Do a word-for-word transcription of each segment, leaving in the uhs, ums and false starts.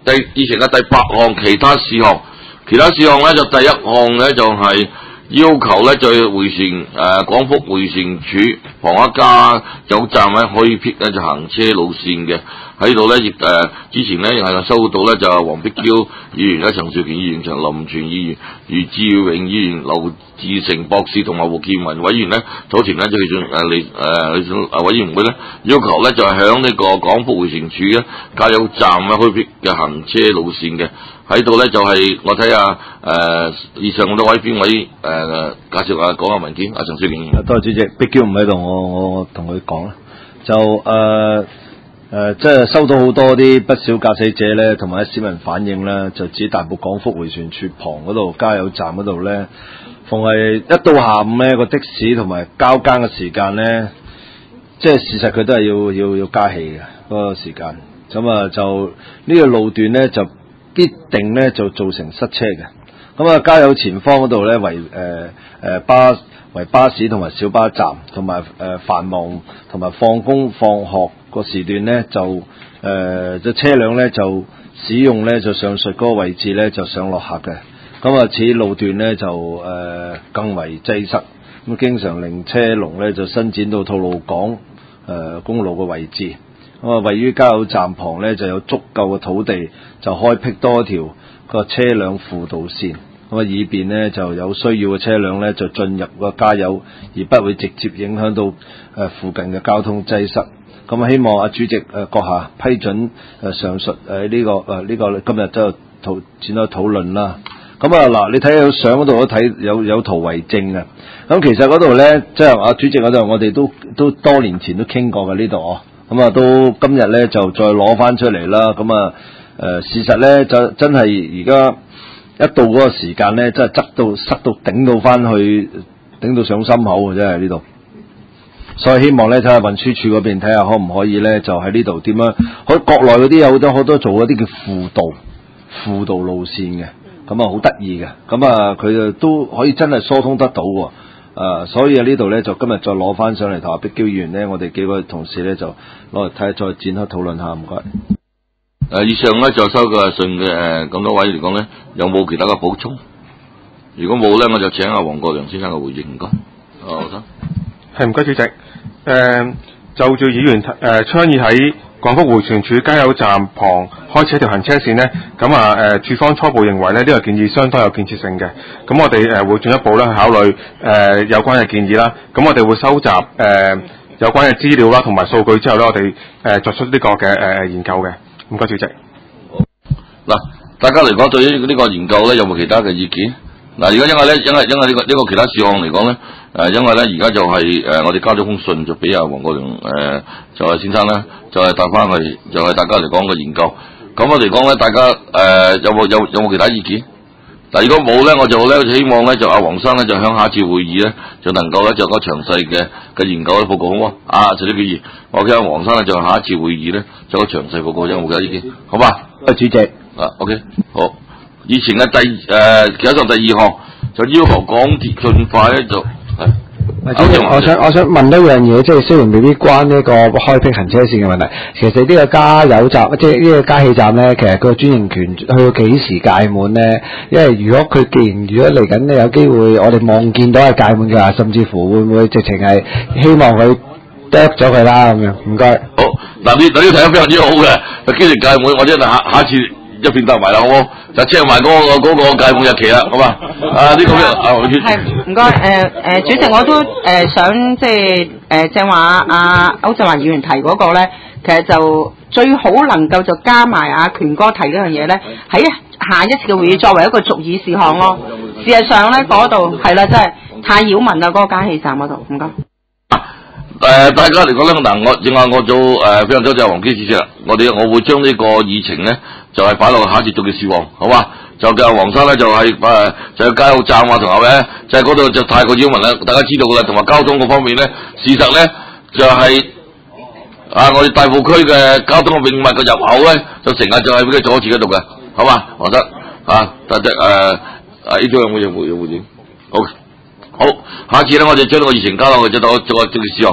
第議程嘅第八項其他事項，其他事項咧就第一項咧就係、是、要求咧就回旋誒廣福回旋處旁一加油站咧可以辟咧就行車路線嘅。喺度咧亦誒之前咧係收到咧就係黃碧嬌議員咧、陳少權議員、陳林全議員、余志榮議員、劉志成博士同埋胡建文委員咧，早前咧就去誒嚟誒誒委員會咧要求咧就係響呢個廣福回旋處咧加油站咧開闢嘅行車路線嘅。喺度咧就係、是、我睇下誒以上咁多位邊位誒、呃、介紹下講下文件，阿陳少權議員。 多謝主席，碧嬌唔喺度，我我我同佢講啦，就誒。呃誒、呃，即係收到好多啲不少駕駛者咧，同埋啲市民反映咧，就指大埔廣福回旋處旁嗰度加油站嗰度咧，逢係一到下午咧個的士同埋交更嘅時間咧，即係事實佢都係要要要加氣嘅嗰、那個時間，咁啊就呢、這個路段咧就必定咧就造成塞車嘅。咁啊加油前方嗰度咧為誒誒巴為巴士同埋小巴站，同埋誒繁忙同埋放工放學個時段咧就誒隻、呃、車輛咧就使用咧就上述嗰個位置咧就上落客嘅。咁啊此路段咧就誒、呃、更為擠塞，咁經常令車龍咧就伸展到吐露港誒、呃、公路嘅位置。咁啊位於加油站旁咧就有足夠嘅土地，就開闢多條個車輛輔導線。咁啊，以便呢就有需要嘅車輛呢就進入個加油，而不會直接影響到誒、呃、附近嘅交通擠塞。咁啊，希望阿主席誒閣下批准誒、呃、上述誒呢、呃這個誒呢、呃這個今日都有討展開討論啦。咁啊嗱，你睇下相嗰度都睇有有圖為證嘅。咁其實嗰度呢，即係阿主席嗰度，我哋都都多年前都傾過嘅呢度哦。咁啊，都今日呢就再攞翻出嚟啦。咁啊誒事實呢，就真係而家。一到嗰個時間咧，真係塞到塞到頂到翻去，頂到上心口嘅真係呢度。所以希望咧睇下運輸署嗰邊睇下可唔可以咧，就喺呢度點樣？喺國內嗰啲有好多好多做嗰啲叫輔導輔導路線嘅，咁啊好得意嘅，咁啊佢就都可以真係疏通得到喎。啊，所以啊呢度咧就今日再攞翻上嚟同阿碧嬌議員咧，我哋幾位同事咧就攞嚟睇下，再展開討論下，唔該。 誒、呃，以上咧就收嘅信嘅誒咁多位嚟講咧，有冇其他嘅補充？如果冇咧，我就請阿黃國良先生嘅回應，唔該。哦，得。 係唔該，主席。誒、呃，就住議員誒、呃、倡議喺廣福回旋處加油站旁開設一條行車線咧，咁啊誒，處方初步認為咧呢、這個建議相當有建設性嘅。咁我哋誒、呃、會進一步咧去考慮誒、呃、有關嘅建議啦。咁我哋會收集誒、呃、有關嘅資料啦，同埋數據之後咧，我哋誒、呃、作出呢個嘅誒、呃、研究嘅。唔該，主席。 嗱，大家嚟講對於呢個研究咧，有冇其他嘅意見？嗱，而家因為咧，因為因為呢、這個呢、這個其他事項嚟講咧，誒、呃，因為咧而家就係、是、誒、呃，我哋交咗封信就俾阿黃國良誒、呃，就係、是、先生咧，就係答翻去，就係、是、大家嚟講嘅研究。咁我嚟講咧，大家誒、呃、有冇有有冇其他意見？嗱，如果冇咧，我就咧希望咧就阿黃生咧就向下次會議咧就能夠咧就個詳細嘅嘅研究嘅報告好唔好啊？陳小姐議員，我叫阿黃生咧就下一次會議咧就個詳細報告，有冇其他意見？好嘛？ 啊，主席。 啊 ，OK， 好。以前嘅第誒其他上第二項就要求港鐵盡快咧就係。 主席，我想我想問一樣嘢，即係雖然未必關呢個開闢行車線嘅問題，其實呢個加油站，即係呢個加氣站咧，其實佢個專營權去到幾時屆滿咧？因為如果佢既然如果嚟緊咧有機會，我哋望見到係屆滿嘅話，甚至乎會唔會直情係希望佢剁咗佢啦咁樣？唔該。 好，嗱你嗱你睇得非常之好嘅，既然屆滿，我即係下下次一片搭埋啦，好冇？就 check 埋嗰個嗰個屆滿日期啦，好嘛？啊呢、這個啊， 係唔該誒誒，主席我都誒、呃、想即係誒正話阿歐振華議員提嗰個咧，其實就最好能夠就加埋阿權哥提呢樣嘢咧，喺下一次嘅會議作為一個逐議事項咯。事實上咧嗰度係啦，真係太擾民啦，嗰、那個加氣站嗰度，唔該。 誒、呃，大家嚟講咧，嗱，我正話我做誒、呃，非常多謝黃基主席啦。我哋我會將呢個議程咧，就係擺落下一節做嘅事項，好嘛？就叫黃生咧，就係、是、誒、呃，就係加油站啊，同埋咧，就係嗰度就太過擾民啦。大家知道噶啦，同埋交通嗰方面咧，事實咧就係、是、啊，我哋大埔區嘅交通嘅永密嘅入口咧，就成日就係俾佢阻住嗰度嘅，好嘛？黃生啊，多謝誒誒，呢種有冇有冇有冇點？好。好，下次咧我哋將呢個議程交落去，就到做個正式事項。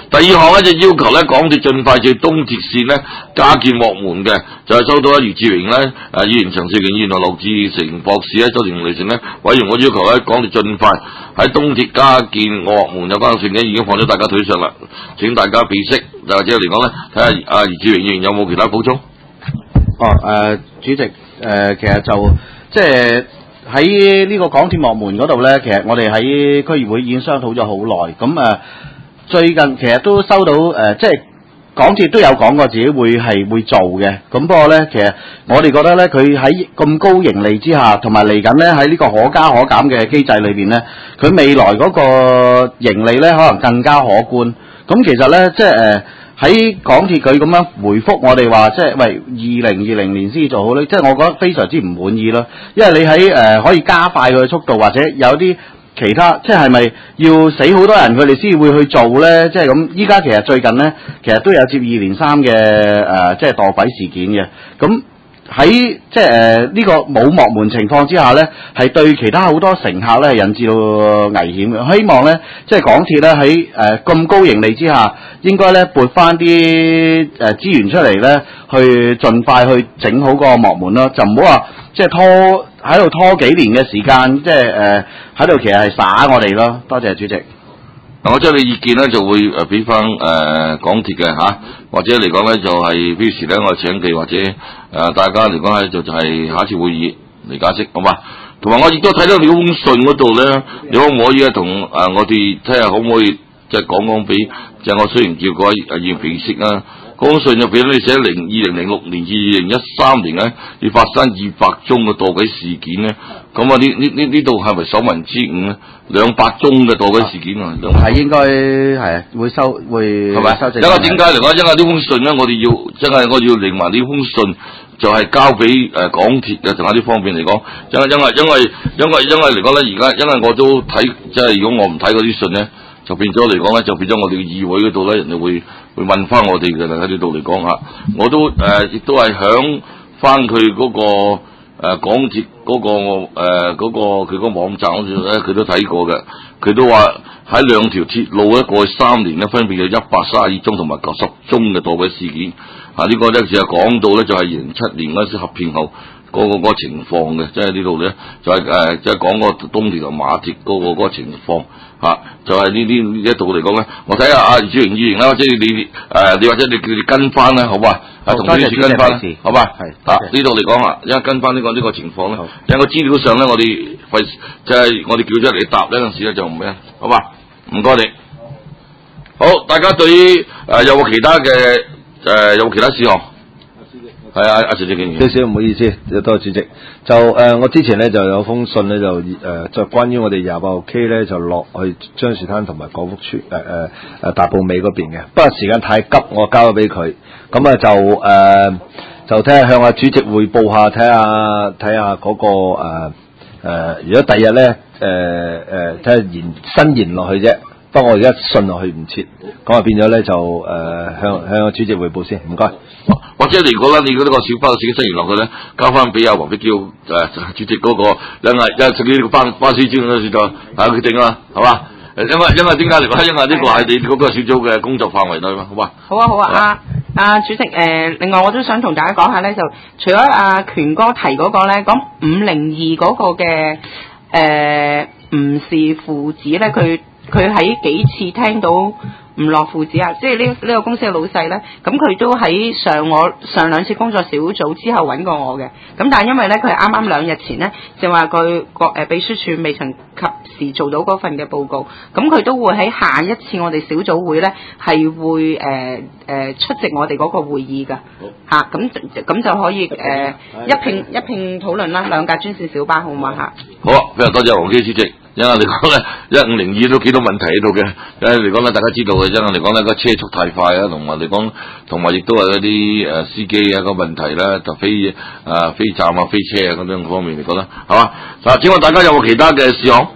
第二項咧就要求咧港鐵盡快就東鐵線咧加建幕門嘅，就係、是、收到咧余志榮咧誒議員、陳少健議員同陸志成博士咧、周庭利成咧委員，我要求咧港鐵盡快喺東鐵加建幕門有關嘅事件已經放咗大家腿上啦，請大家備悉，或者嚟講咧睇下阿余志榮議員有冇其他補充？ 哦，誒、呃，主席，誒、呃，其實就即係喺呢個港鐵幕門嗰度咧，其實我哋喺區議會已經商討咗好耐，咁誒、呃，最近其實都收到誒、呃，即係港鐵都有講過自己會係會做嘅，咁不過咧，其實我哋覺得咧，佢喺咁高盈利之下，同埋嚟緊咧喺呢個可加可減嘅機制裏邊咧，佢未來嗰個盈利咧可能更加可觀，咁其實咧即係誒。呃喺港鐵佢咁樣回覆我哋話，即係喂二零二零年先至做好咧，即係我覺得非常之唔滿意咯。因為你喺誒、呃、可以加快佢嘅速度，或者有啲其他，即係咪要死好多人佢哋先會去做咧？即係咁，依家其實最近咧，其實都有接二連三嘅誒、呃，即係墮軌事件嘅。咁喺即係誒呢個冇幕門情況之下咧，係對其他好多乘客咧引致到危險嘅。希望咧，即係港鐵咧喺誒咁高盈利之下，應該咧撥翻啲誒資源出嚟咧，去盡快去整好個幕門咯，就唔好話即係拖喺度拖幾年嘅時間，即係誒喺度其實係耍我哋咯。多謝主席。 嗱，我將你意見咧就會誒俾翻誒港鐵嘅嚇，或者嚟講咧就係於是咧我請佢或者誒、呃、大家嚟講咧就就係下一次會議嚟解釋，好嘛？同埋我亦都睇到你封信嗰度咧，你可唔可以咧同誒我哋睇下可唔可以即係講講俾，即係我雖然叫各位議員辨識啊，嗰封信就俾你寫零二零零六年至二零一三年咧要發生二百宗嘅墮軌事件咧，咁啊呢呢呢呢度係咪首聞之五咧？兩百宗嘅墮軌事件啊， 係應該係會收會係咪收正？ 因為點解嚟講？因為呢封信咧，我哋要真係我要令埋呢封信就係交俾誒港鐵嘅，同埋呢方面嚟講，因為因為因為因為因為嚟講咧，而家因為我都睇，即係如果我唔睇嗰啲信咧，就變咗嚟講咧，就變咗我哋嘅議會嗰度咧，人哋會會問翻我哋嘅喺呢度嚟講嚇，我都誒亦、呃、都係響翻佢嗰個。誒、呃、港鐵嗰、那個誒嗰、呃那個佢個網站嗰度咧，佢都睇過嘅。佢都話喺兩條鐵路咧過去三年咧，分別有一百三十二宗同埋九十宗嘅墮軌事件。啊，這個、呢個咧就係講到咧就係二零七年嗰時合併後嗰、那個嗰、那個情況嘅，即係呢度咧就係誒即係講個東鐵同馬鐵嗰、那個嗰、那個情況。嚇、啊，就係呢啲一度嚟講咧，我睇下阿余志榮議員啦，或者你誒、呃、你或者你叫你跟翻啦，好嘛？啊，同呢次跟翻，好嘛？係啊，呢度嚟講啊，因為跟翻呢、這個呢、這個情況咧，因為個資料上咧，我哋費即係我哋叫出嚟答呢陣時咧就唔咩，好嘛？唔該你。好，大家對於誒、呃、有冇其他嘅誒、呃、有冇其他事項？係啊，阿陳志敬。 少少唔好意思，多謝主席。就誒、呃，我之前咧就有封信咧，就誒、呃、就關於我哋廿八號 K 咧就落去張士灘同埋廣福村誒誒誒大埔尾嗰邊嘅，不過時間太急，我交咗俾佢。咁啊就誒、呃、就睇下向阿主席匯報下，睇下睇下嗰個誒、呃呃、如果第日咧誒誒睇下延伸延落去啫。不過我而家信落去唔切，咁啊變咗咧就誒、呃、向向阿主席匯報先，唔該。 或者如果咧，你嗰個小巴自己伸延落去咧，交翻俾阿黃碧嬌誒主席嗰、那個，因為因為自己呢個巴巴士專嗰時就啊決定啦，係嘛？因為因為點解嚟講？因為呢個係你嗰個小組嘅工作範圍內嘛，好嘛？ 好啊好啊，阿阿、啊、主席誒、呃，另外我都想同大家講下咧，就除咗阿、啊、權哥提嗰個咧，講五零二嗰個嘅誒吳氏父子咧，佢佢喺幾次聽到吳樂父子啊，即係呢呢個公司嘅老細咧，咁佢都喺上我上兩次工作小組之後揾過我嘅，咁但係因為咧佢係啱啱兩日前咧就話佢個誒秘書處未曾及時做到嗰份嘅報告，咁佢都會喺下一次我哋小組會咧係會誒誒、呃呃、出席我哋嗰個會議㗎嚇，咁咁就可以誒、呃、一併一併討論啦，兩架專線小巴好唔好嚇？ 好啊，非常多謝黃基主席。因為嚟講咧，一五零二都幾多問題喺度嘅。因為嚟講咧，大家知道嘅，因為嚟講咧，個車速太快啊，同埋嚟講，同埋亦都係嗰啲誒司機啊個問題咧，就飛誒、呃、飛站啊、飛車啊咁樣方面嚟講啦，係嘛？嗱，請問大家有冇其他嘅事項？